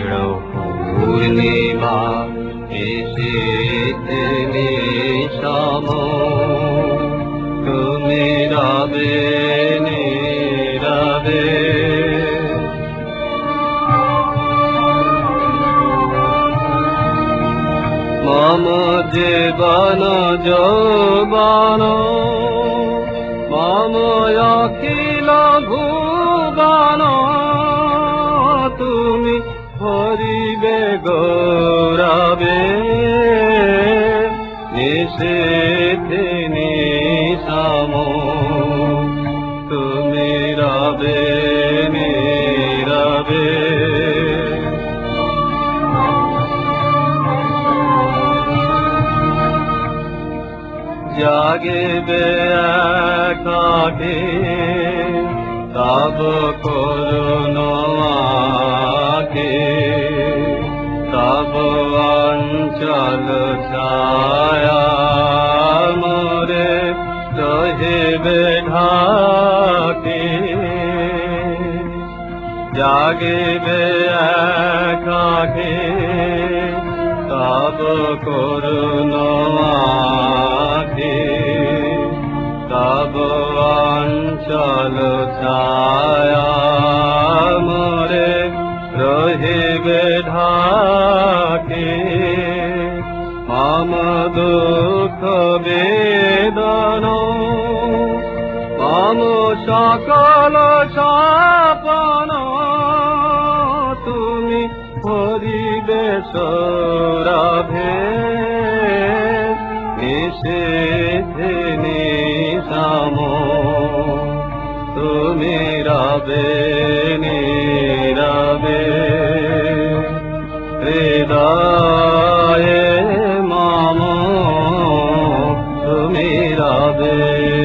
পূর্ণিমা এসেছে নিশাম তুমি রবে নীরবে মম জীবন যৌবন মম অখিল ভুবন তুমি হরিবে গৌরবে নিষেধে নিশাম তুমি রবে নীরবে জাগিবে একাকী তব করুণ আঁখি তব অঞ্চল ছায়া মোরে রহিবে ঢাকি জাগিবে একাকী তব করুণ আঁখি তব অঞ্চল ছায়া মোরে রহিবে ঢাকি মম দুঃখ বেদন মম সকল সপন তুমি হরিবে সৌরভে নিষেধে নিশাম তুমি রবে নীরবে হৃদয়ে মম তুমি রবে